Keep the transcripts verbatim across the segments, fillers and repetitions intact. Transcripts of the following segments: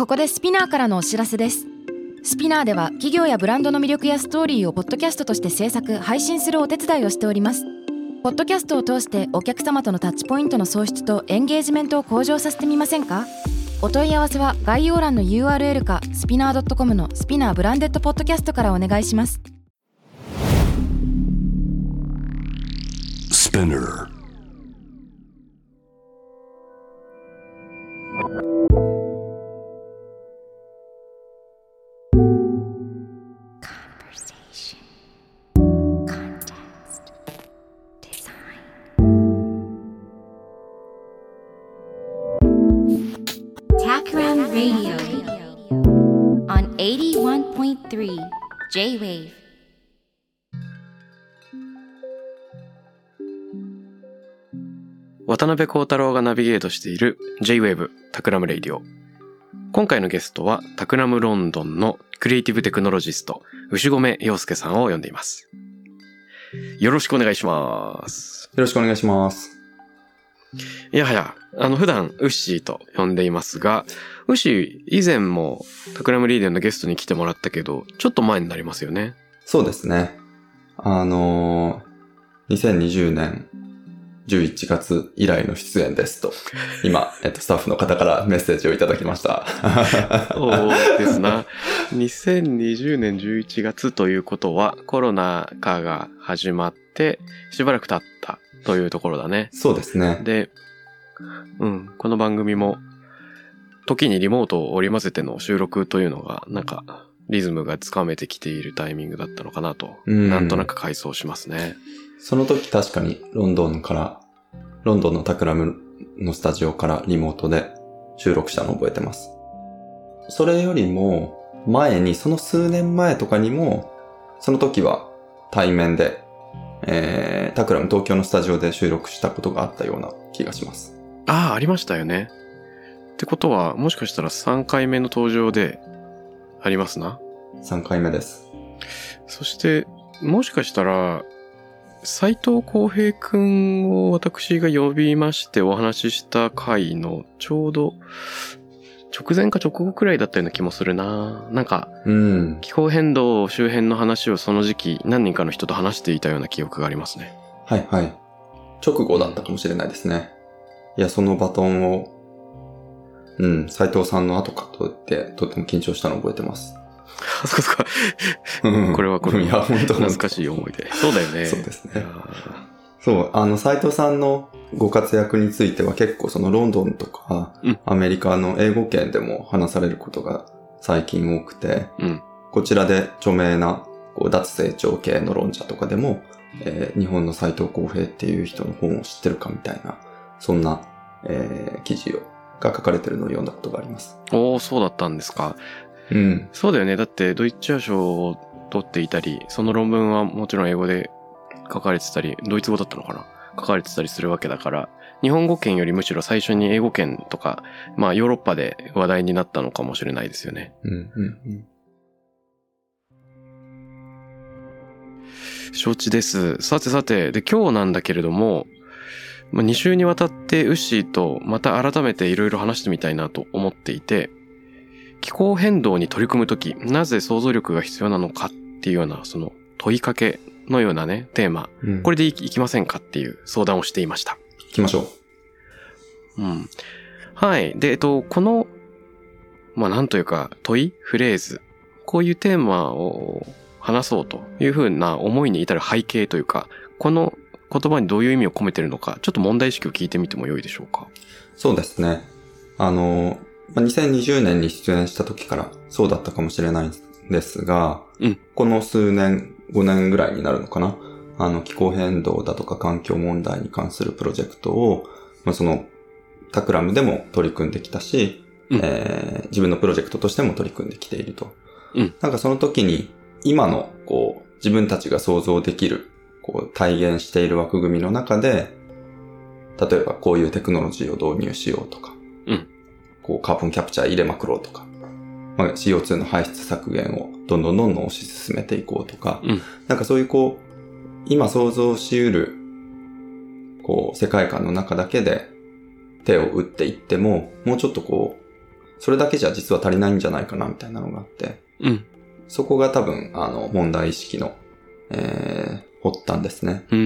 ここでスピナーからのお知らせです。スピナーでは企業やブランドの魅力やストーリーをポッドキャストとして制作・配信するお手伝いをしております。ポッドキャストを通してお客様とのタッチポイントの創出とエンゲージメントを向上させてみませんか？お問い合わせは概要欄の ユーアールエル かスピナー ドットコム のスピナーブランデッドポッドキャストからお願いします。スピナー Radio on エイティワンポイントスリー J-Wave。 渡辺幸太郎がナビゲートしている J-Wave タクラムレイディオ。今回のゲストはタクラムロンドンのクリエイティブテクノロジスト牛込洋介さんを呼んでいます。よろしくお願いします。 よろしくお願いします。 いやはや、あの普段ウッシーと呼んでいますが、ウッシー以前もタクラムリーディオのゲストに来てもらったけど、ちょっと前になりますよね。 そうですね。あのー、にせんにじゅうねんじゅういちがつ以来の出演ですと、今、えっと、スタッフの方からメッセージをいただきました。 そうですな。にせんにじゅうねんじゅういちがつということは、コロナ禍が始まってしばらく経ったというところだね。 そうですね。 で、うん、この番組も時にリモートを織り交ぜての収録というのがなんかリズムがつかめてきているタイミングだったのかなと、うん、なんとなく回想しますね。 その時確かにロンドンからロンドンのタクラムのスタジオからリモートで収録したのを覚えてます。それよりも前に、その数年前とかにもその時は対面でえー、タクラム東京のスタジオで収録したことがあったような気がします。 ああ、ありましたよね。ってことは、もしかしたらさんかいめの登場でありますな。 さんかいめです。 そして、もしかしたら、斉藤浩平くんを私が呼びましてお話しした回のちょうど直前か直後くらいだったような気もするな。なんか、うん、気候変動周辺の話をその時期何人かの人と話していたような記憶がありますね。 はいはい。直後だったかもしれないですね。いや、そのバトンを、うん、斉藤さんの後かと言って、とても緊張したのを覚えてます。 あ、そうですか。これはこれは。 いや、本当懐かしい思い出。そうだよね。 そうですね。そう、あの、斉藤さんのご活躍については結構そのロンドンとか、うん、アメリカの英語圏でも話されることが最近多くて、うん、こちらで著名なこう脱成長系の論者とかでも、えー、日本の斉藤浩平っていう人の本を知ってるかみたいな、そんな、えー、記事をが書かれてるのを読んだことがあります。 おー、そうだったんですか。うん。そうだよね。だってドイツア賞を取っていたり、その論文はもちろん英語で書かれてたり、ドイツ語だったのかな、書かれてたりするわけだから、日本語圏よりむしろ最初に英語圏とか、まあヨーロッパで話題になったのかもしれないですよね。うんうんうん。承知です。さてさて、で今日なんだけれども、まあ、に週にわたってウッシーとまた改めていろいろ話してみたいなと思っていて、気候変動に取り組むとき、なぜ想像力が必要なのかっていうようなその問いかけのようなね、テーマ、うん、これでいきませんかっていう相談をしていました。 行きましょう。うん。はい。で、えっと、この、まあ、なんというか、問い、フレーズ、こういうテーマを話そうというふうな思いに至る背景というか、この言葉にどういう意味を込めているのか、ちょっと問題意識を聞いてみてもよいでしょうか。 そうですね。あの、にせんにじゅうねんに出演した時からそうだったかもしれないんですが、うん、この数年、ごねんぐらいになるのかな。あの、気候変動だとか環境問題に関するプロジェクトを、まあ、その、タクラムでも取り組んできたし、うん、えー、自分のプロジェクトとしても取り組んできていると。うん、なんかその時に、今の、こう、自分たちが想像できる、こう、体現している枠組みの中で、例えばこういうテクノロジーを導入しようとか、うん、こう、カーボンキャプチャー入れまくろうとか、まあ、シーオーツー の排出削減をどんどんどんどん推し進めていこうとか、うん、なんかそういうこう、今想像し得る、こう、世界観の中だけで手を打っていっても、もうちょっとこう、 それだけじゃ実は足りないんじゃないかなみたいなのがあって、 うん。 そこが多分、あの、問題意識の、えー、発端ですね。 うん。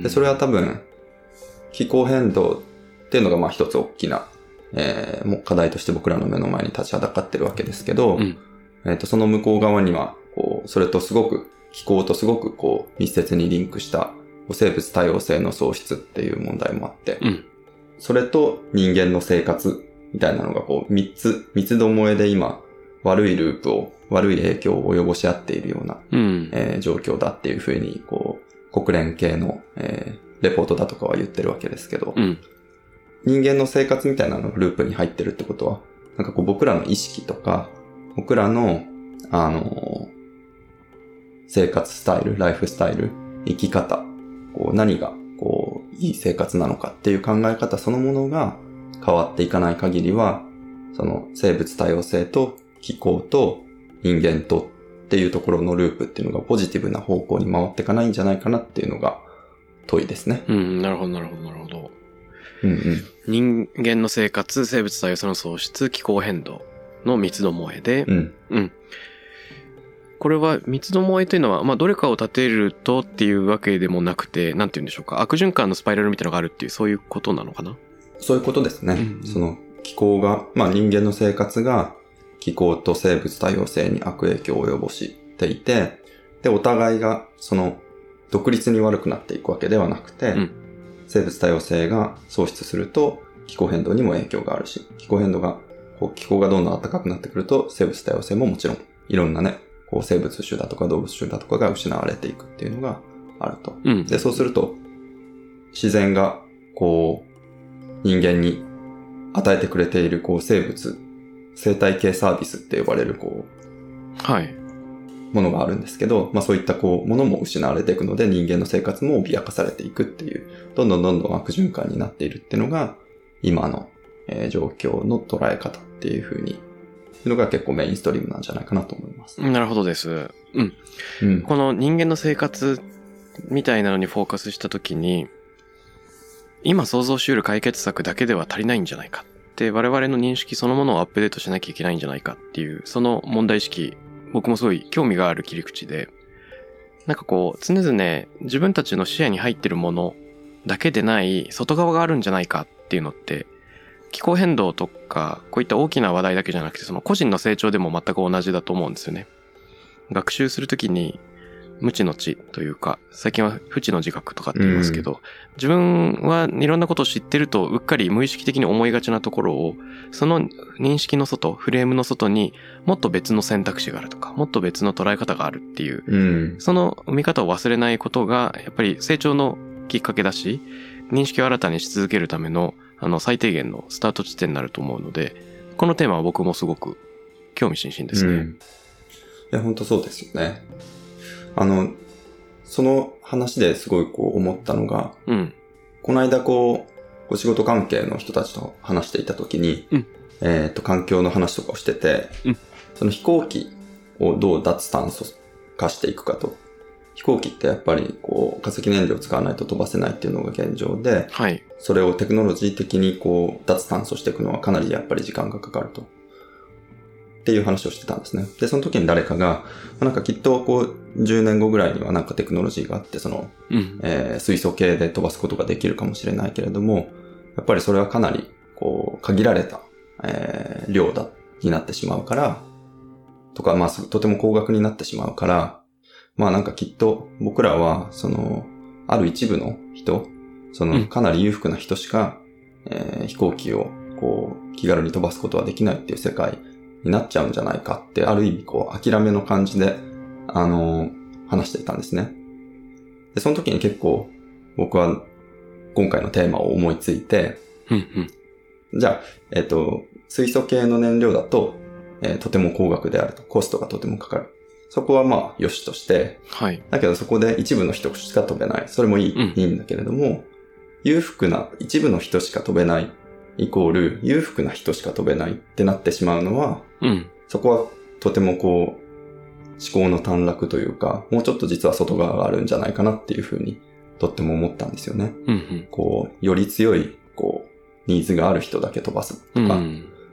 で、それは多分、気候変動っていうのがまあ一つ大きな、えー、もう課題として僕らの目の前に立ちはだかってるわけですけど、 うん、 えっと、その向こう側には、こう、それとすごく、気候とすごくこう、密接にリンクした、生物多様性の喪失っていう問題もあって、 うん、それと人間の生活みたいなのがこう、三つ、三つどもえで今、悪いループを、悪い影響を及ぼし合っているような、 うんえー、状況だっていうふうに、こう、国連系の、えー、レポートだとかは言ってるわけですけど、 うん、 人間の生活みたいなのがループに入ってるってことは、なんかこう僕らの意識とか、僕らの、あのー、生活スタイル、ライフスタイル、生き方、こう何が、こう、いい生活なのかっていう考え方そのものが変わっていかない限りは、その生物多様性と気候と人間とっていうところのループっていうのがポジティブな方向に回っていかないんじゃないかなっていうのが問いですね。 うん、なるほど、なるほど、なるほど。 うんうん、 人間の生活、生物多様性の喪失、気候変動の三つどもえで、 うん。 うん。これは三つどもえというのは、まあ、どれかを立てるとっていうわけでもなくて、なんて言うんでしょうか。悪循環のスパイラルみたいなのがあるっていう、そういうことなのかな？ そういうことですね。うんうん、その気候が、まあ人間の生活が気候と生物多様性に悪影響を及ぼしていて、で、お互いがその独立に悪くなっていくわけではなくて、うん、生物多様性が喪失すると気候変動にも影響があるし、気候変動が、こう気候がどんどん暖かくなってくると生物多様性ももちろんいろんなね、こう生物種だとか動物種だとかが失われていくっていうのがあると。 うん、 で、そうすると自然がこう人間に与えてくれているこう生物、生態系サービスって呼ばれるこう、はい。 ものがあるんですけど、まあそういったこうものも失われていくので人間の生活も脅かされていくっていう、どんどんどんどん悪循環になっているっていうのが今の、えー、状況の捉え方っていう風に、いうのが結構メインストリームなんじゃないかなと思います。 なるほどです。うん。うん、この人間の生活みたいなのにフォーカスしたときに、今想像し得る解決策だけでは足りないんじゃないかって我々の認識そのものをアップデートしなきゃいけないんじゃないかっていうその問題意識、僕もすごい興味がある切り口で、なんかこう常々自分たちの視野に入ってるものだけでない外側があるんじゃないかっていうのって気候変動とかこういった大きな話題だけじゃなくてその個人の成長でも全く同じだと思うんですよね。学習するときに無知の知というか、最近は不知の自覚とかって言いますけど、うん、自分はいろんなことを知ってるとうっかり無意識的に思いがちなところを、その認識の外、フレームの外にもっと別の選択肢があるとか、もっと別の捉え方があるっていう、 うん、 その見方を忘れないことがやっぱり成長のきっかけだし、認識を新たにし続けるためのあの最低限のスタート地点になると思うので、このテーマは僕もすごく興味津々ですね。うん、 いや本当そうですよね。あの、その話ですごいこう思ったのが、 うん、 この間こう、お仕事関係の人たちと話していたときに、 うん、 えっと、環境の話とかをしてて、 うん、 その飛行機をどう脱炭素化していくかと。飛行機ってやっぱりこう、化石燃料を使わないと飛ばせないっていうのが現状で、 はい、 それをテクノロジー的にこう、脱炭素していくのはかなりやっぱり時間がかかると。っていう話をしてたんですね。で、その時に誰かが、なんかきっとこう、じゅうねんごぐらいにはなんかテクノロジーがあって、その、 うん、 えー、水素系で飛ばすことができるかもしれないけれども、やっぱりそれはかなり、こう、限られた、えー、量だ、になってしまうから、とか、まあ、とても高額になってしまうから、まあなんかきっと僕らは、その、ある一部の人、その、かなり裕福な人しか、うん、えー、飛行機を、こう、気軽に飛ばすことはできないっていう世界、になっちゃうんじゃないかって、ある意味こう、諦めの感じで、あのー、話していたんですね。で、その時に結構、僕は、今回のテーマを思いついて、 うんうん、 じゃあ、えっと、水素系の燃料だと、えー、とても高額であると、コストがとてもかかる。そこはまあ、良しとして、 はい。 だけどそこで一部の人しか飛べない。それもいい、うん、いいんだけれども、裕福な一部の人しか飛べない。イコール裕福な人しか飛べないってなってしまうのは、 うん、 そこはとてもこう思考の短絡というか、もうちょっと実は外側があるんじゃないかなっていうふうにとっても思ったんですよね。 うんうん、 こうより強いこうニーズがある人だけ飛ばすとか、 うん、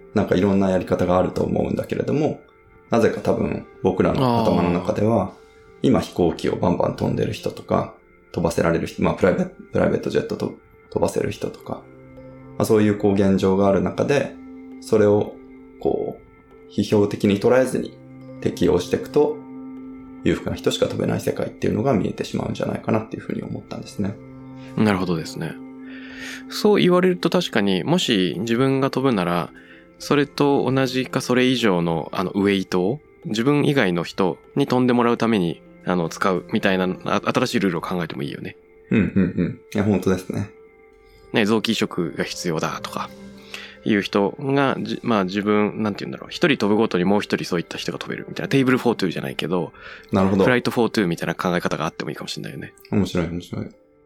なんかいろんなやり方があると思うんだけれども、なぜか多分僕らの頭の中では、今飛行機をバンバン飛んでる人とか、飛ばせられる人、まあプライベート、プライベートジェットと飛ばせる人とか、まあそういうこう現状がある中で、それをこう、批評的に捉えずに適用していくと、裕福な人しか飛べない世界っていうのが見えてしまうんじゃないかなっていうふうに思ったんですね。 なるほどですね。そう言われると確かに、もし自分が飛ぶなら、それと同じかそれ以上のあのウェイトを自分以外の人に飛んでもらうためにあの使うみたいな新しいルールを考えてもいいよね。 うんうんうん。いや本当ですね。 ね、臓器移植が必要だとかいう人がまあ自分なんて言うんだろう、一人飛ぶごとにもう一人そういった人が飛べるみたいな、テーブルフォートゥーじゃないけど、 なるほど。 フライトフォートゥーみたいな考え方があってもいいかもしれないよね。 面白い面白い。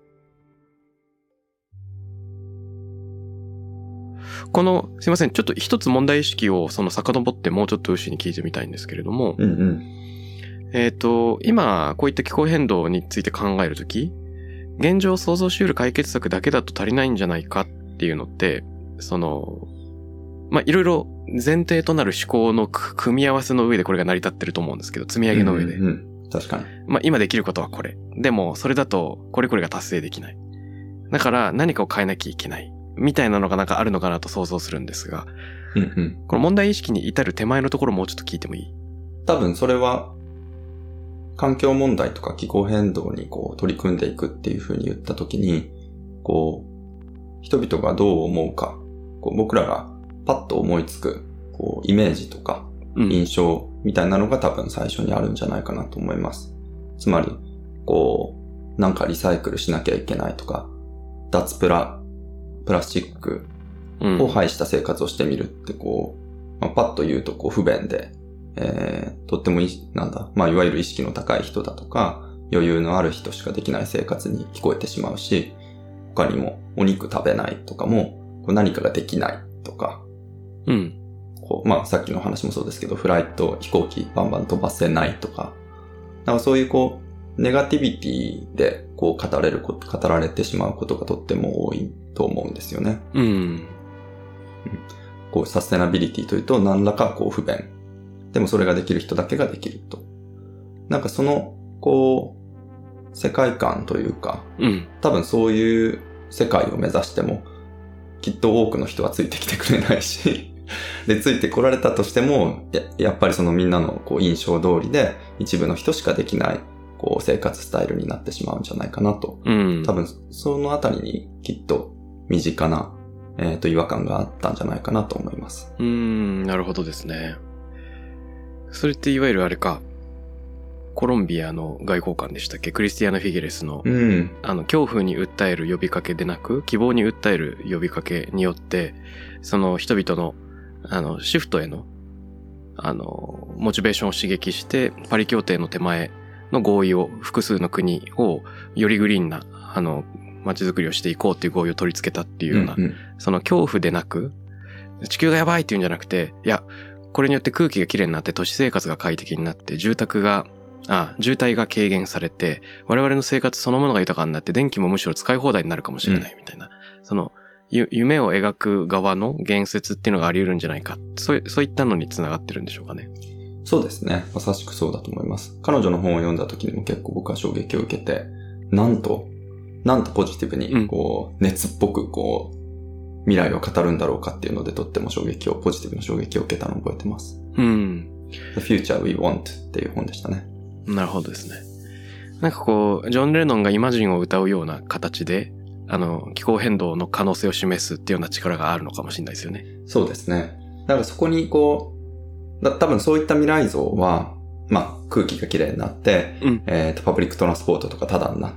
この、すいません、ちょっと一つ問題意識をその遡ってもうちょっと牛に聞いてみたいんですけれども、 うんうん、 えっと、今、こういった気候変動について考えるとき、現状想像し得る解決策だけだと足りないんじゃないかっていうのって、その、まあ、いろいろ前提となる思考の組み合わせの上でこれが成り立ってると思うんですけど、積み上げの上で。 うんうん、確かに。 まあ、今できることはこれ。でも、それだと、これこれが達成できない。だから、何かを変えなきゃいけない。みたいなのがなんかあるのかなと想像するんですが、 うんうん、 この問題意識に至る手前のところもうちょっと聞いてもいい？ 多分それは環境問題とか気候変動にこう取り組んでいくっていう風に言ったときに、こう人々がどう思うか、こう僕らがパッと思いつくこうイメージとか印象みたいなのが多分最初にあるんじゃないかなと思います。つまりこうなんかリサイクルしなきゃいけないとか、脱プラプラスチックを排した生活をしてみるってこう、まあ、パッと言うとこう不便で、えー、とってもいい、なんだ、まあいわゆる意識の高い人だとか余裕のある人しかできない生活に聞こえてしまうし、他にもお肉食べないとかもこう何かができないとか、 うん、 こうまあさっきの話もそうですけど、フライト飛行機バンバン飛ばせないとか、なんかそういうこうネガティビティでこう語れること、語られてしまうことがとっても多いと思うんですよね。 うん。 こうサステナビリティというと何らかこう不便。でもそれができる人だけができると。なんかそのこう世界観というか、 うん、 多分そういう世界を目指してもきっと多くの人はついてきてくれないし、でついてこられたとしても や, やっぱりそのみんなのこう印象通りで一部の人しかできないこう生活スタイルになってしまうんじゃないかなと。 うん、 多分そのあたりにきっと身近な、えーと、違和感があったんじゃないかなと思います。 うーん、なるほどですね。それっていわゆるあれか、コロンビアの外交官でしたっけ、クリスティアナ・フィゲレスの、 うん、 あの、恐怖に訴える呼びかけでなく、希望に訴える呼びかけによって、その人々の、あの、シフトへの、あの、モチベーションを刺激して、パリ協定の手前の合意を、複数の国を、よりグリーンな、あの、街づくりをしていこうっていう合意を取り付けたっていうような、 うんうん、 その恐怖でなく、地球がやばいっていうんじゃなくて、いや、これによって空気がきれいになって都市生活が快適になって住宅が、あ、渋滞が軽減されて、我々の生活そのものが豊かになって電気もむしろ使い放題になるかもしれないみたいな、うん、その、夢を描く側の言説っていうのがあり得るんじゃないか。そう、そういったのに繋がってるんでしょうかね。 そうですね。まさしくそうだと思います。彼女の本を読んだ時にも結構僕は衝撃を受けて、なんと、なんとポジティブに、こう、熱っぽく、こう、未来を語るんだろうかっていうので、とっても衝撃を、ポジティブな衝撃を受けたのを覚えてます。 うん。 The Future We Want っていう本でしたね。 なるほどですね。なんかこう、ジョン・レノンがイマジンを歌うような形で、あの、気候変動の可能性を示すっていうような力があるのかもしれないですよね。 そうですね。だからそこにこう、だ多分そういった未来像は、まあ、空気がきれいになって、うん、えっと、パブリックトランスポートとかタダになって、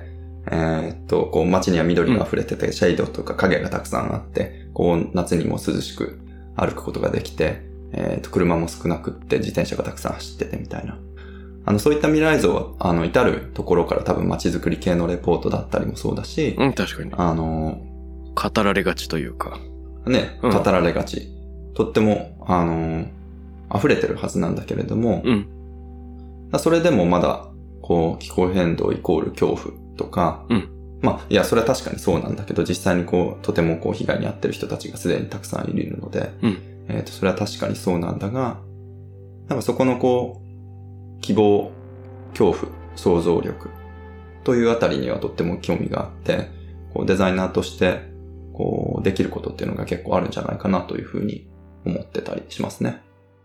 えー、っと、こう街には緑が溢れてて、うん、シェイドとか影がたくさんあって、こう夏にも涼しく歩くことができて、えー、っと、車も少なくって自転車がたくさん走っててみたいな。あの、そういった未来像は、あの、至るところから多分街づくり系のレポートだったりもそうだし、 うん、確かに。 あの、 語られがちというか。 ね、語られがち。うん、とっても、あの、溢れてるはずなんだけれども、 うん、 それでもまだ、こう、気候変動イコール恐怖とか、 うん、 まあ、いや、それは確かにそうなんだけど、実際にこう、とてもこう、被害に遭ってる人たちがすでにたくさんいるので、 うん、 えっと、それは確かにそうなんだが、なんかそこのこう、希望、恐怖、想像力というあたりにはとっても興味があって、こうデザイナーとしてこうできることっていうのが結構あるんじゃないかなというふうに思ってたりしますね。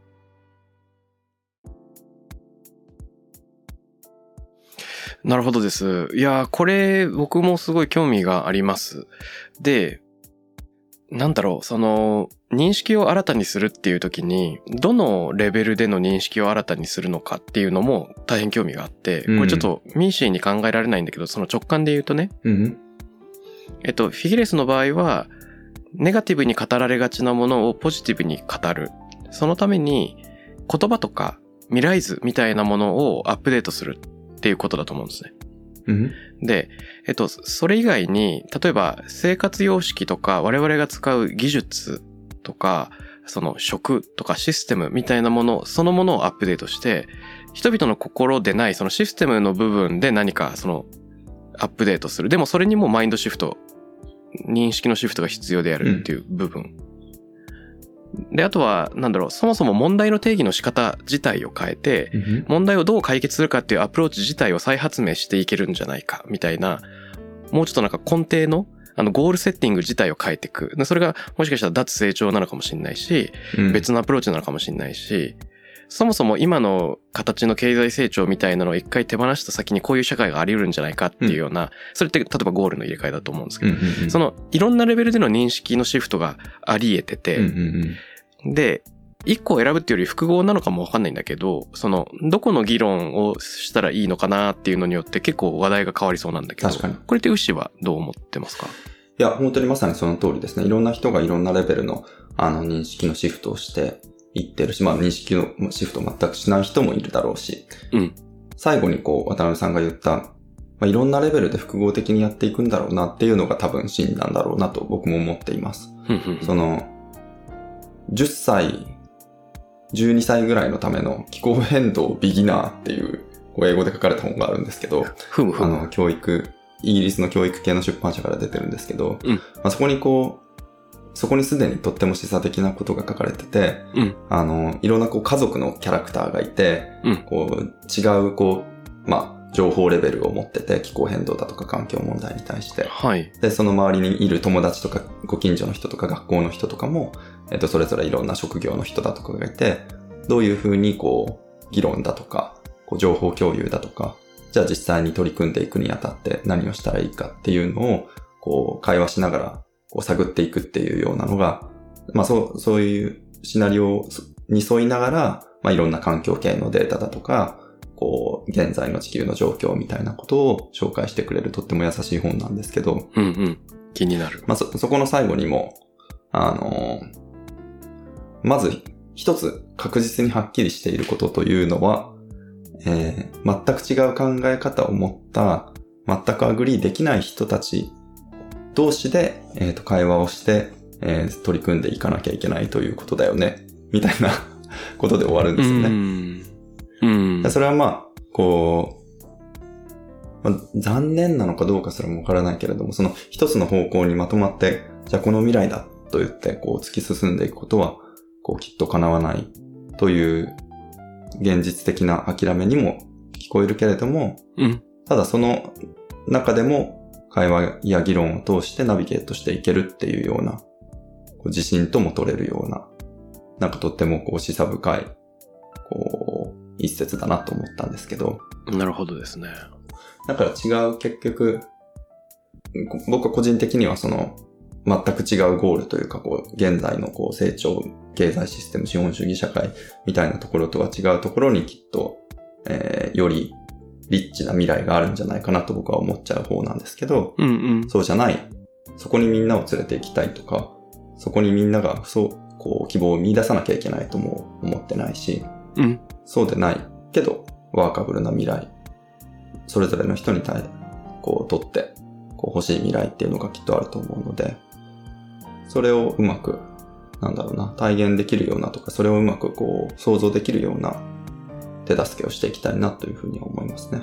なるほどです。いや、これ僕もすごい興味があります。で、なんだろう、その認識を新たにするっていう時にどのレベルでの認識を新たにするのかっていうのも大変興味があって、これちょっとミーシーに考えられないんだけど、その直感で言うとね、 うん、 えっとフィギレスの場合はネガティブに語られがちなものをポジティブに語る、そのために言葉とか未来図みたいなものをアップデートするっていうことだと思うんですね。 うん、 で、えっと、それ以外に、例えば生活様式とか我々が使う技術とか、その食とかシステムみたいなもの、そのものをアップデートして、人々の心でないそのシステムの部分で何かそのアップデートする。でもそれにもマインドシフト、認識のシフトが必要であるっていう部分。うん、で、あとは、なんだろう、そもそも問題の定義の仕方自体を変えて、うん、問題をどう解決するかっていうアプローチ自体を再発明していけるんじゃないか、みたいな、もうちょっとなんか根底の、あの、ゴールセッティング自体を変えていく。それが、もしかしたら脱成長なのかもしれないし、うん、別のアプローチなのかもしれないし、そもそも今の形の経済成長みたいなのを一回手放した先にこういう社会があり得るんじゃないかっていうような、うん、それって例えばゴールの入れ替えだと思うんですけど、うんうんうん、そのいろんなレベルでの認識のシフトがあり得てて、 うんうんうん、 で、一個を選ぶっていうより複合なのかもわかんないんだけど、そのどこの議論をしたらいいのかなっていうのによって結構話題が変わりそうなんだけど、 確かに。 これってウッシーはどう思ってますか？ いや、本当にまさにその通りですね。いろんな人がいろんなレベルのあの認識のシフトをしていってるし、まあ認識のシフトを全くしない人もいるだろうし、 うん、 最後にこう渡辺さんが言った、まあ、いろんなレベルで複合的にやっていくんだろうなっていうのが多分真なんだろうなと僕も思っています。そのじゅっさい、じゅうにさいぐらいのための気候変動ビギナーっていうこう英語で書かれた本があるんですけど、 ふむふむあの教育イギリスの教育系の出版社から出てるんですけど、 うん、 まあ、そこにこうそこにすでにとっても示唆的なことが書かれてて、 うん、 あのいろんなこう家族のキャラクターがいて、 うん、 こう違うこうまあ情報レベルを持ってて、気候変動だとか環境問題に対して、 はい、 でその周りにいる友達とかご近所の人とか学校の人とかも、えっとそれぞれいろんな職業の人だとかがいて、どういうふうにこう議論だとかこう情報共有だとか、じゃあ実際に取り組んでいくにあたって何をしたらいいかっていうのをこう会話しながらこう探っていくっていうようなのが、まあそう、そういうシナリオに沿いながら、まあいろんな環境系のデータだとか、こう現在の地球の状況みたいなことを紹介してくれるとっても優しい本なんですけど、 うんうん、気になる。 まあそ、そこの最後にも、あの、まず一つ確実にはっきりしていることというのは、えー、全く違う考え方を持った、全くアグリーできない人たち同士で、えーと、会話をして、えー、取り組んでいかなきゃいけないということだよね、みたいなことで終わるんですよね。 うんうん、 それはまあ、こう、まあ、残念なのかどうかすらもわからないけれども、その一つの方向にまとまって、じゃあこの未来だと言って、こう突き進んでいくことは、こうきっと叶わないという現実的な諦めにも聞こえるけれども、 うん、 ただその中でも会話や議論を通してナビゲートしていけるっていうような、こう自信とも取れるような、なんかとってもこう示唆深い、こう、一節だなと思ったんですけど。 なるほどですね。 だから違う結局、僕は個人的にはその、全く違うゴールというか、こう、現在のこう成長、経済システム、資本主義社会みたいなところとは違うところにきっと、えー、よりリッチな未来があるんじゃないかなと僕は思っちゃう方なんですけど、 うんうん、 そうじゃない。そこにみんなを連れて行きたいとか、そこにみんながそう、こう、希望を見出さなきゃいけないとも思ってないし、 うん、 そうでないけど、ワーカブルな未来、それぞれの人に対、こう、とって、こう、欲しい未来っていうのがきっとあると思うので、それをうまく、なんだろうな、体現できるようなとか、それをうまくこう、想像できるような手助けをしていきたいなというふうに思いますね。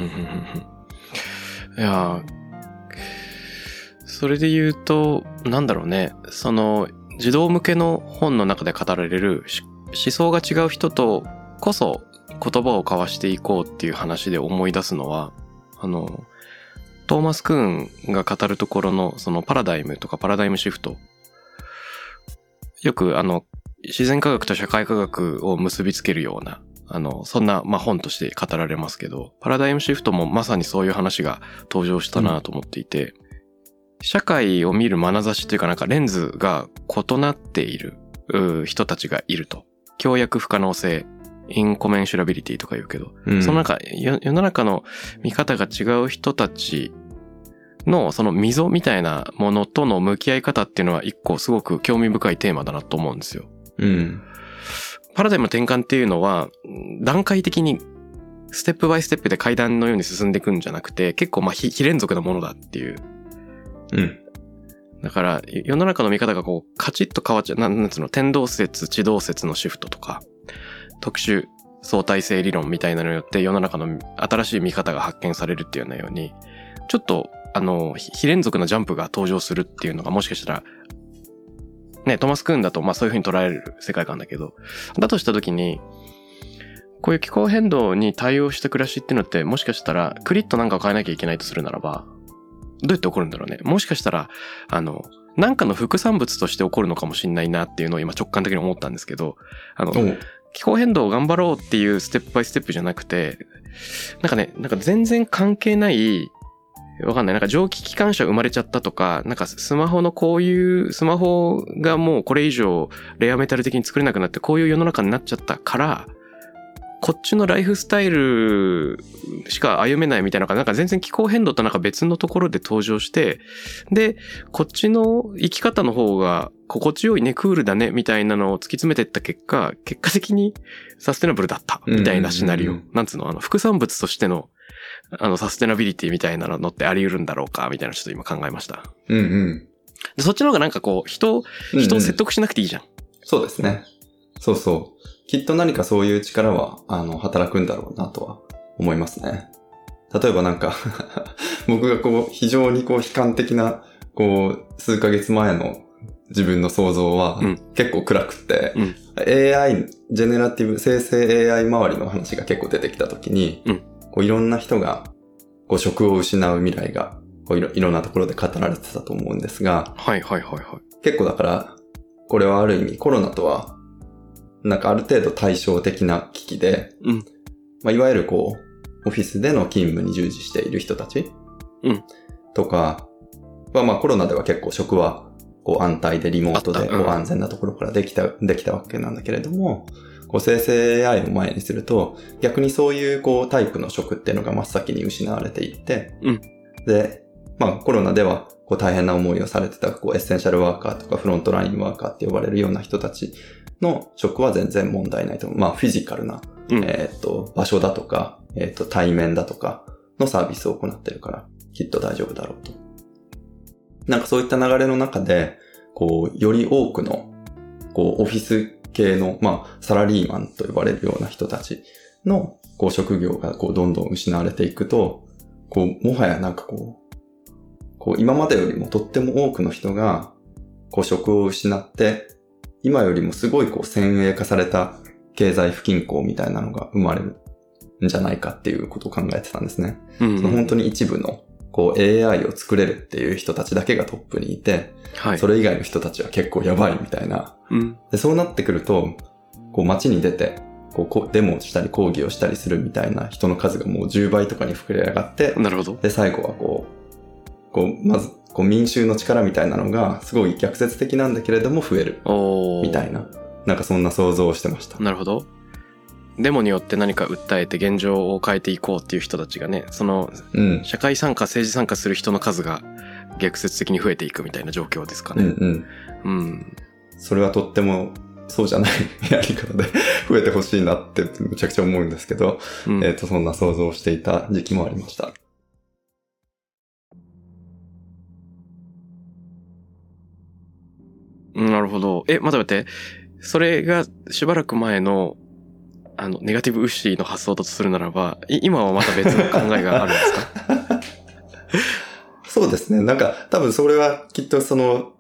いや、それで言うと、なんだろうね、その、 児童向けの本の中で語られる思想が違う人とこそ言葉を交わしていこうっていう話で思い出すのは、あの、トーマス・クーンが語るところのそのパラダイムとかパラダイムシフト。よくあの、自然科学と社会科学を結びつけるような、あの、そんな、まあ、本として語られますけど、パラダイムシフトもまさにそういう話が登場したなと思っていて、うん、社会を見る眼差しというかなんかレンズが異なっている人たちがいると。協約不可能性、インコメンシュラビリティとか言うけど、うん、その中、世の中の見方が違う人たちのその溝みたいなものとの向き合い方っていうのは一個すごく興味深いテーマだなと思うんですよ。 うん。 パラダイムの転換っていうのは段階的にステップバイステップで階段のように進んでいくんじゃなくて、結構まあ非連続なものだっていう。 うん。 だから世の中の見方がこうカチッと変わっちゃう、なんなんつうの、天動説、地動説のシフトとか、特殊相対性理論みたいなのによって世の中の新しい見方が発見されるっていうようなように、ちょっとあの非連続なジャンプが登場するっていうのがもしかしたらね、トーマス・クーンだとまあそういう風に捉える世界観だけど、だとした時にこういう気候変動に対応した暮らしっていうのって、もしかしたらクリッとなんか変えなきゃいけないとするならばどうやって起こるんだろうね。もしかしたらあのなんかの副産物として起こるのかもしれないなっていうのを今直感的に思ったんですけど、あの気候変動を頑張ろうっていうステップバイステップじゃなくて、なんかね、なんか全然関係ない、わかんない、なんか蒸気機関車生まれちゃったとか、なんかスマホのこういう、スマホがもうこれ以上レアメタル的に作れなくなってこういう世の中になっちゃったから、こっちのライフスタイルしか歩めないみたいなのが、なんか全然気候変動となんか別のところで登場して、で、こっちの生き方の方が心地よいね、クールだね、みたいなのを突き詰めていった結果、結果的にサステナブルだった、みたいなシナリオ。うんうんうん、なんつうの、あの、副産物としての、あの、サステナビリティみたいなのってあり得るんだろうか、みたいなちょっと今考えました。 うんうん。 でそっちの方がなんかこう、人を、人を説得しなくていいじゃん。 うんうん、そうですね。そうそう。きっと何かそういう力は、あの、働くんだろうなとは思いますね。例えばなんか、僕がこう、非常にこう、悲観的な、こう、数ヶ月前の自分の想像は、結構暗くて、うん、エーアイ、ジェネラティブ、生成 エーアイ 周りの話が結構出てきたときに、うん、こういろんな人が、こう、職を失う未来が、こういろ、いろんなところで語られてたと思うんですが、 はいはいはいはい。 結構だから、これはある意味コロナとは、なんかある程度対照的な危機で、 うん、 まあ、いわゆるこう、オフィスでの勤務に従事している人たち、 うん、 とかは、まあコロナでは結構職はこう安泰でリモートでこう安全なところからできた、うん、できたわけなんだけれども、こう生成 エーアイ を前にすると、逆にそういうこうタイプの職っていうのが真っ先に失われていって、 うん、 で、まあコロナではこう大変な思いをされてたこうエッセンシャルワーカーとかフロントラインワーカーって呼ばれるような人たちの職は全然問題ないと。まあフィジカルな、うん、えっと、場所だとか、えっと、対面だとかのサービスを行ってるから、きっと大丈夫だろうと。なんかそういった流れの中で、こう、より多くの、こう、オフィス系の、まあ、サラリーマンと呼ばれるような人たちの、こう、職業が、こう、どんどん失われていくと、こう、もはやなんかこう、こう、今までよりもとっても多くの人が、こう、職を失って、今よりもすごいこう、先鋭化された経済不均衡みたいなのが生まれるんじゃないかっていうことを考えてたんですね。 うんうん、 その本当に一部の、こう エーアイ を作れるっていう人たちだけがトップにいて、 はい、 それ以外の人たちは結構やばいみたいな。 うん、 でそうなってくると、こう街に出て、こうデモをしたり抗議をしたりするみたいな人の数がもうじゅうばいとかに膨れ上がって、 なるほど。 で最後はこう、こうまずこう民衆の力みたいなのがすごい逆説的なんだけれども増えるみたいな、なんかそんな想像をしてました。 なるほど。デモによって何か訴えて現状を変えていこうっていう人たちがね、その、社会参加、政治参加する人の数が逆説的に増えていくみたいな状況ですかね。 うんうん。うん。それはとってもそうじゃないやり方で増えてほしいなってむちゃくちゃ思うんですけど、うん、えっと、そんな想像をしていた時期もありました。 なるほど。え、待って待って。それがしばらく前のあの、ネガティブウッシーの発想だとするならば、今はまた別の考えがあるんですか？ そうですね。なんか、多分それはきっとその、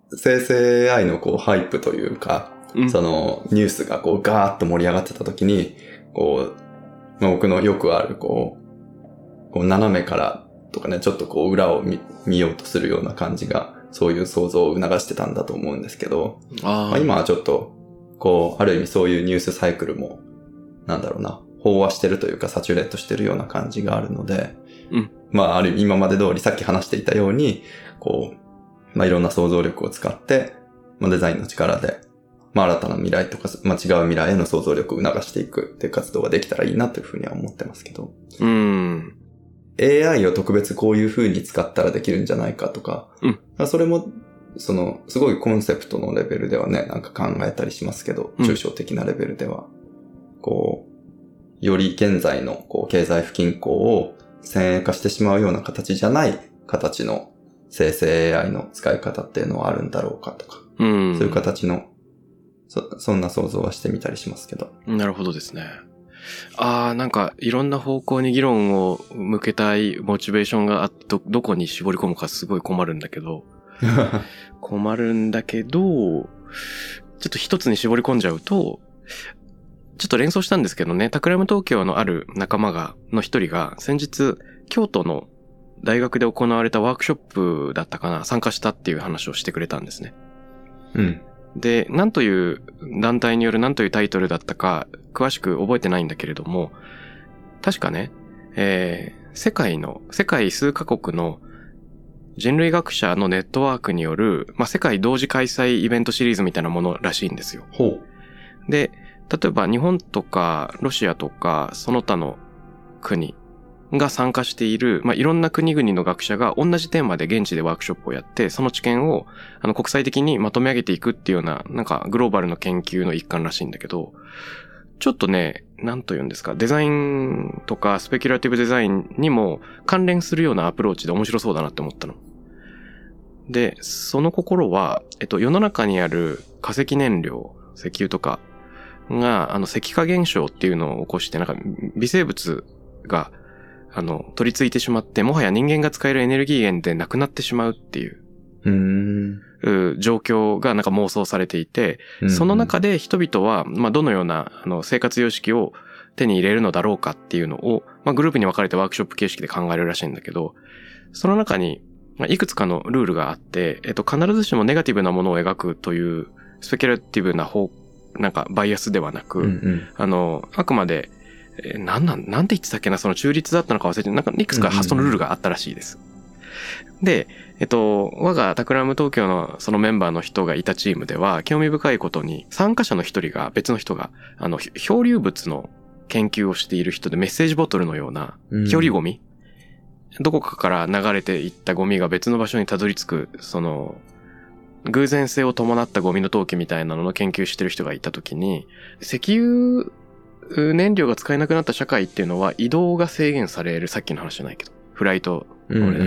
生成 エーアイ のこうハイプというか、うん、そのニュースがこうガーッと盛り上がってた時に、こう、まあ、僕のよくあるこう、こう斜めからとかね、ちょっとこう裏を 見, 見ようとするような感じが、そういう想像を促してたんだと思うんですけど、あ、まあ、今はちょっと、こう、ある意味そういうニュースサイクルも、なんだろうな、飽和してるというかサチュレートしてるような感じがあるので、うん、まあある意味今まで通りさっき話していたように、こう、まあいろんな想像力を使って、まあデザインの力で、まあ新たな未来とか、まあ違う未来への想像力を促していくっていう活動ができたらいいなというふうには思ってますけど。うん。エーアイ を特別こういう風に使ったらできるんじゃないかとか、うん、それも、その、すごいコンセプトのレベルではね、なんか考えたりしますけど、抽象的なレベルでは、うん、こう、より現在のこう経済不均衡を先鋭化してしまうような形じゃない形の生成 エーアイ の使い方っていうのはあるんだろうかとか、うん、そういう形の、そ、そんな想像はしてみたりしますけど。 なるほどですね。ああ、なんかいろんな方向に議論を向けたいモチベーションがあど、どこに絞り込むかすごい困るんだけど、困るんだけど、ちょっと一つに絞り込んじゃうと、ちょっと連想したんですけどね、タクラム東京のある仲間が、の一人が先日京都の大学で行われたワークショップだったかな、参加したっていう話をしてくれたんですね。うん。で、何という団体による何というタイトルだったか詳しく覚えてないんだけれども、確かね、えー、世界の、世界数カ国の人類学者のネットワークによる、まあ、世界同時開催イベントシリーズみたいなものらしいんですよ。ほう。で、例えば日本とかロシアとかその他の国が参加している、まあ、いろんな国々の学者が同じテーマで現地でワークショップをやって、その知見をあの国際的にまとめ上げていくっていうような、なんかグローバルの研究の一環らしいんだけど、ちょっとね、なんと言うんですか、デザインとかスペキュラティブデザインにも関連するようなアプローチで面白そうだなって思ったの。で、その心は、えっと、世の中にある化石燃料、石油とかが、あの、石化現象っていうのを起こして、なんか微生物が、あの、取り付いてしまって、もはや人間が使えるエネルギー源でなくなってしまうっていう、うーん状況がなんか妄想されていて、その中で人々は、まあ、どのような、あの、生活様式を手に入れるのだろうかっていうのを、まあ、グループに分かれてワークショップ形式で考えるらしいんだけど、その中に、いくつかのルールがあって、えっと、必ずしもネガティブなものを描くという、スペキュラティブな方、なんか、バイアスではなく、うんうん、あの、あくまで、えー、なんなん、なんて言ってたっけな、その中立だったのか忘れて、なんか、いくつか発想のルールがあったらしいです。うんうん、で、えっと、我がタクラム東京のそのメンバーの人がいたチームでは、興味深いことに、参加者の一人が、別の人が、あの、漂流物の研究をしている人で、メッセージボトルのような、漂流ゴミ、うん、どこかから流れていったゴミが別の場所にたどり着く、その、偶然性を伴ったゴミの投棄みたいなのの研究してる人がいたときに、石油燃料が使えなくなった社会っていうのは移動が制限される、さっきの話じゃないけど、フライト、うんうんうん、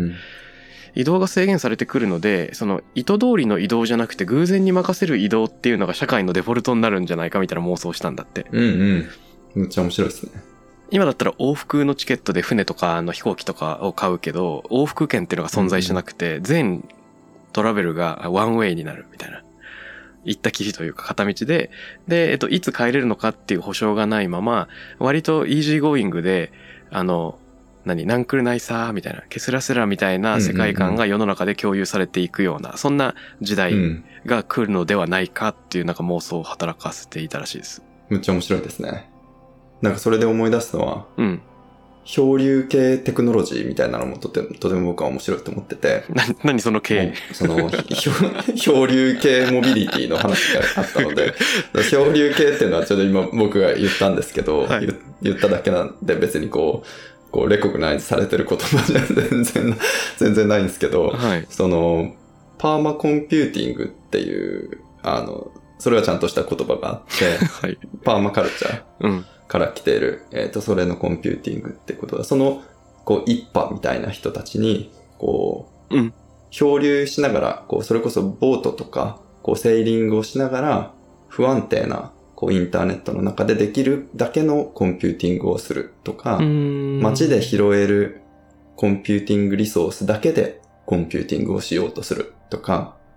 移動が制限されてくるので、その意図通りの移動じゃなくて偶然に任せる移動っていうのが社会のデフォルトになるんじゃないかみたいな妄想をしたんだって。 うんうん。めっちゃ面白いですね。 今だったら往復のチケットで船とかの飛行機とかを買うけど、往復券っていうのが存在しなくて、うん、全トラベルがワンウェイになるみたいな。行ったきりというか片道で、で、えっと、いつ帰れるのかっていう保証がないまま、割とイージーゴーイングで、あの、何、ナンクルナイサーみたいな、ケスラセラみたいな世界観が世の中で共有されていくような、そんな時代が来るのではないかっていうなんか妄想を働かせていたらしいです。 めっちゃ面白いですね。なんかそれで思い出すのは、うん。漂流系テクノロジーみたいなのもとても、とても僕は面白いと思ってて。 な、何その系その、漂流系モビリティの話があったので、漂流系っていうのはちょっと今僕が言ったんですけど、はい、言っただけなんで別にこう、こう、レコグナイズされてる言葉じゃ全然、全然ないんですけど、はい、その、パーマコンピューティングっていう、あの、それはちゃんとした言葉があって、はい、パーマカルチャー。うんから来ている、えっと、それのコンピューティングってことは、その、こう、一派みたいな人たちに、こう、うん、漂流しながら、こう、それこそボートとか、こう、セーリングをしながら、不安定な、こう、インターネットの中でできるだけのコンピューティングをするとか、街で拾えるコンピューティングリソースだけでコンピューティングをしようとするとか、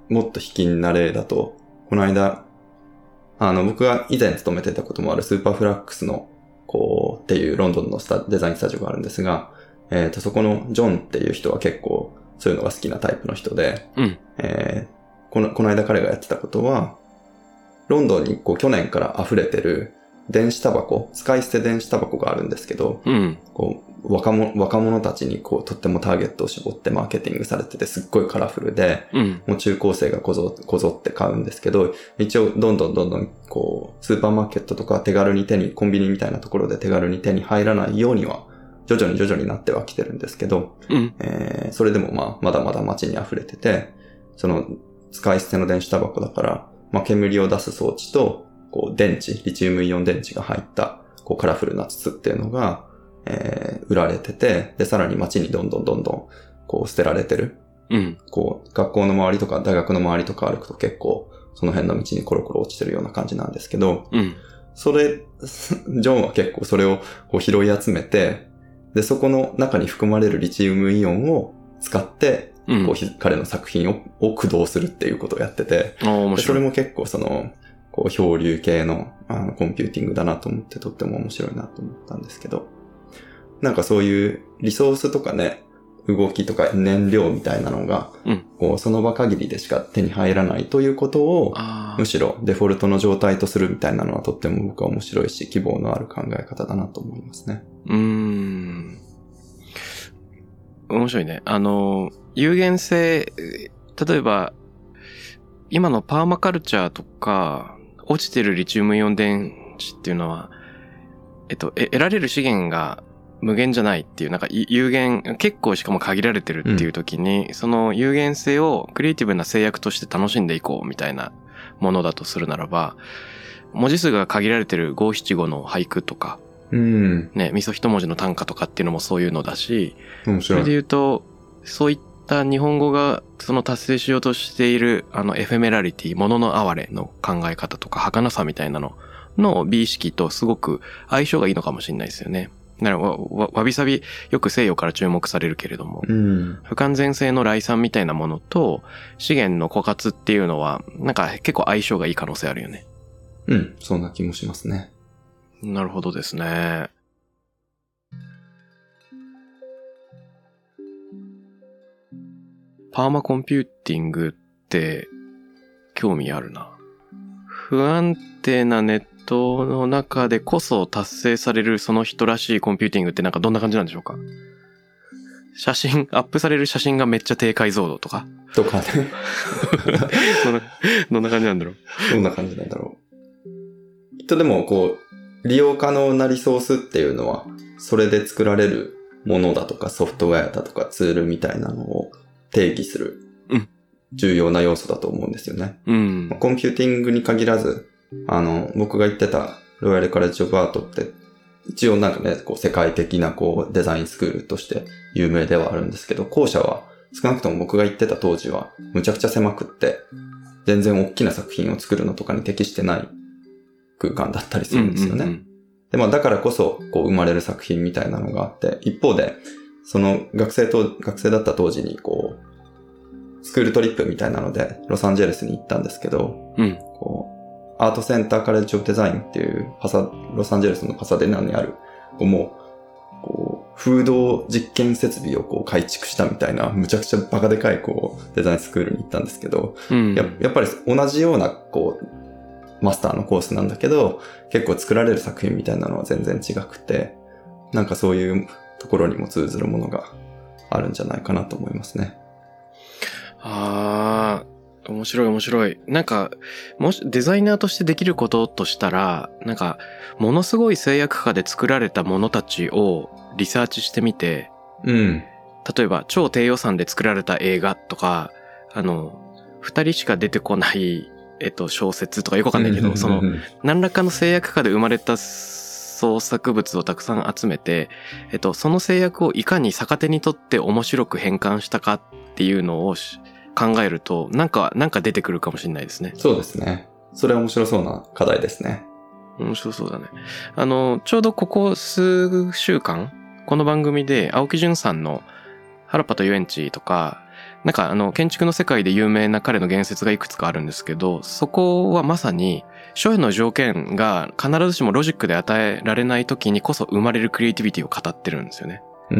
もっと卑近な例だと、この間、あの、僕が以前勤めてたこともあるスーパーフラックスの、こう、っていうロンドンのスタデザインスタジオがあるんですが、えっと、そこのジョンっていう人は結構そういうのが好きなタイプの人で、 うん。 えー、この、この間彼がやってたことは、ロンドンにこう去年から溢れてる電子タバコ、使い捨て電子タバコがあるんですけど、 うん。 こう若者、若者たちにこうとってもターゲットを絞ってマーケティングされててすっごいカラフルで、 うん。 もう中高生がこぞ、こぞって買うんですけど、一応どんどんどんどんこうスーパーマーケットとか手軽に手に、コンビニみたいなところで手軽に手に入らないようには徐々に徐々になってはきてるんですけど、 うん。 えー、それでもまあまだまだ街に溢れてて、その使い捨ての電子タバコだから、まあ煙を出す装置と、こう電池、リチウムイオン電池が入った、こうカラフルな筒っていうのが、えー、売られてて、で、さらに街にどんどんどんどん、こう捨てられてる。 うん。 こう、学校の周りとか大学の周りとか歩くと結構、その辺の道にコロコロ落ちてるような感じなんですけど、 うん。 それ、ジョンは結構それをこう拾い集めて、で、そこの中に含まれるリチウムイオンを使って、 うん、 こう彼の作品をを駆動するっていうことをやってて、 あ、面白い。 それも結構その、こう漂流系のあのコンピューティングだなと思ってとっても面白いなと思ったんですけど、なんかそういうリソースとかね、動きとか燃料みたいなのが、 うん、 こうその場限りでしか手に入らないということを、むしろデフォルトの状態とするみたいなのはとっても僕は面白いし、希望のある考え方だなと思いますね。 うーん。面白いね。あの、有限性、例えば、今のパーマカルチャーとか、落ちてるリチウムイオン電池っていうのは、えっと、得られる資源が無限じゃないっていう、なんか有限、結構しかも限られてるっていう時に、うん、その有限性をクリエイティブな制約として楽しんでいこうみたいなものだとするならば、文字数が限られてる五七五の俳句とか、 うん、 ね、味噌一文字の短歌とかっていうのもそういうのだし、 面白い。 それで言うと、そういった日本語がその達成しようとしているあのエフェメラリティ、物の哀れの考え方とか儚さみたいなのの美意識とすごく相性がいいのかもしれないですよね。だからわ、わ、わびさびよく西洋から注目されるけれども、 うん、 不完全性の来産みたいなものと資源の枯渇っていうのはなんか結構相性がいい可能性あるよね。 うん、そんな気もしますね。 なるほどですね。パーマコンピューティングって興味あるな。不安定なネットの中でこそ達成されるその人らしいコンピューティングってなんかどんな感じなんでしょうか？写真、アップされる写真がめっちゃ低解像度とかとかね。 どんな、どんな感じなんだろう。 どんな感じなんだろう。きっとでもこう、利用可能なリソースっていうのは、それで作られるものだとかソフトウェアだとかツールみたいなのを定義する重要な要素だと思うんですよね。 うん。 コンピューティングに限らず、あの、僕が言ってたロイヤルカレッジオブアートって、一応なんかね、こう世界的なこうデザインスクールとして有名ではあるんですけど、後者は少なくとも僕が言ってた当時はむちゃくちゃ狭くって、全然大きな作品を作るのとかに適してない空間だったりするんですよね。うんうんうん、で、まあだからこそこう生まれる作品みたいなのがあって、一方で、その学生と、学生だった当時にこう、スクールトリップみたいなのでロサンゼルスに行ったんですけど、 うん、 こうアートセンターカレッジオブデザインっていうパサ、ロサンゼルスのパサデナにある、もう、こう、風洞実験設備をこう改築したみたいな、むちゃくちゃバカでかいこう、デザインスクールに行ったんですけど、 うん、 や, やっぱり同じようなこう、マスターのコースなんだけど、結構作られる作品みたいなのは全然違くて、なんかそういうところにも通ずるものがあるんじゃないかなと思いますね。 あー。面白い面白い。なんか、もしデザイナーとしてできることとしたら、なんか、ものすごい制約下で作られたものたちをリサーチしてみて、 うん。 例えば、超低予算で作られた映画とか、あの、二人しか出てこない、えっと、小説とかよくわかんないけど、その、何らかの制約下で生まれた創作物をたくさん集めて、えっと、その制約をいかに逆手にとって面白く変換したかっていうのを考えると、なんか、なんか出てくるかもしれないですね。 そうですね。それは面白そうな課題ですね。 面白そうだね。あの、ちょうどここ数週間、この番組で青木淳さんの原っぱと遊園地とか、 なんかあの建築の世界で有名な彼の言説がいくつかあるんですけど、そこはまさに所有の条件が必ずしもロジックで与えられない時にこそ生まれるクリエイティビティを語ってるんですよね。 うん。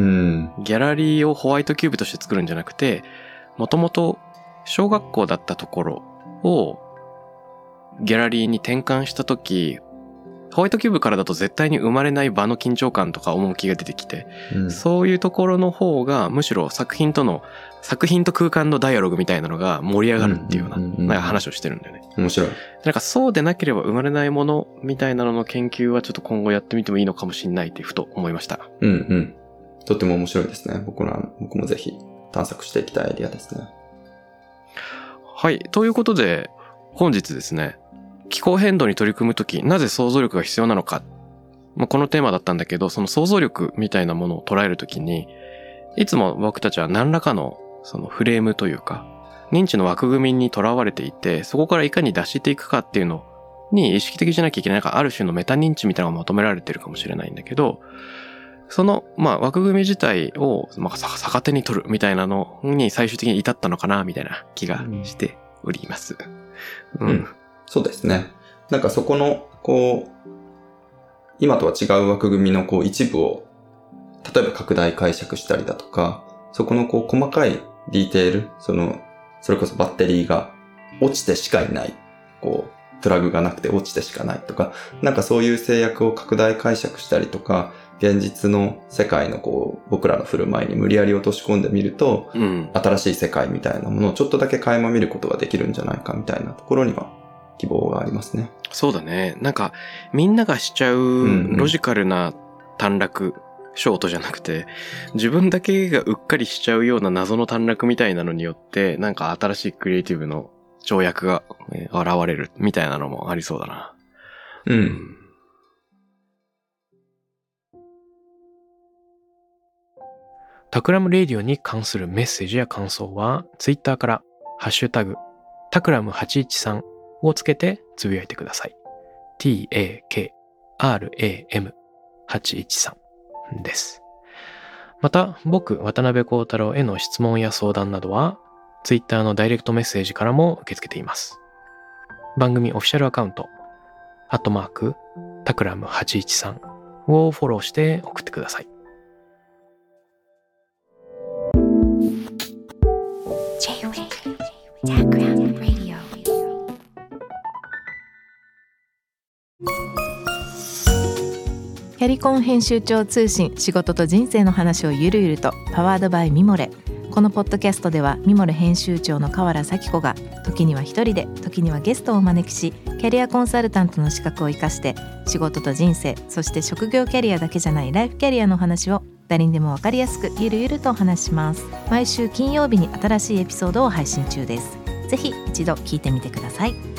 ギャラリーをホワイトキューブとして作るんじゃなくて、もともと小学校だったところをギャラリーに転換した時、ホワイトキューブからだと絶対に生まれない場の緊張感とか趣が出てきて、うん、そういうところの方がむしろ作品との作品と空間のダイアログみたいなのが盛り上がるっていうような、なんか話をしてるんだよね。 面白い。 なんかそうでなければ生まれないものみたいなのの研究はちょっと今後やってみてもいいのかもしれないってふと思いました。 うんうん。とても面白いですね。僕ら、僕もぜひ探索していきたいエリアですね。 はい。ということで、本日ですね、気候変動に取り組むとき、なぜ想像力が必要なのか。まあ、このテーマだったんだけど、その想像力みたいなものを捉えるときに、いつも僕たちは何らかのそのフレームというか、認知の枠組みにとらわれていて、そこからいかに脱していくかっていうのに意識的じゃなきゃいけない、なんかある種のメタ認知みたいなのが求められてるかもしれないんだけど、その、まあ、枠組み自体を、まあ、逆手に取るみたいなのに最終的に至ったのかな、みたいな気がしております。うん。うん、 そうですね。なんかそこの、こう、今とは違う枠組みのこう一部を、例えば拡大解釈したりだとか、そこのこう細かいディテール、その、それこそバッテリーが落ちてしかいない、こう、プラグがなくて落ちてしかないとか、なんかそういう制約を拡大解釈したりとか、現実の世界のこう僕らの振る舞いに無理やり落とし込んでみると、うん、新しい世界みたいなものをちょっとだけ垣間見ることができるんじゃないかみたいなところには希望がありますね。 そうだね。なんかみんながしちゃうロジカルな短絡、ショートじゃなくて、自分だけがうっかりしちゃうような謎の短絡みたいなのによってなんか新しいクリエイティブの跳躍が現れるみたいなのもありそうだな。 うん、うんタクラムレディオに関するメッセージや感想は、ツイッターからハッシュタグタクラムはちいちさんをつけてつぶやいてください。タクラムはちいちさんです。また、僕、渡辺幸太郎への質問や相談などは、ツイッターのダイレクトメッセージからも受け付けています。番組オフィシャルアカウント、アットマーク、タクラムはちいちさんをフォローして送ってください。 キャリコン編集長通信、仕事と人生の話をゆるゆると、パワードバイミモレ。このポッドキャストではミモレ編集長の河原咲子が時には一人で、時にはゲストをお招きし、キャリアコンサルタントの資格を生かして仕事と人生、そして職業キャリアだけじゃないライフキャリアの話を誰にでも分かりやすくゆるゆるとお話します。毎週金曜日に新しいエピソードを配信中です。ぜひ一度聞いてみてください。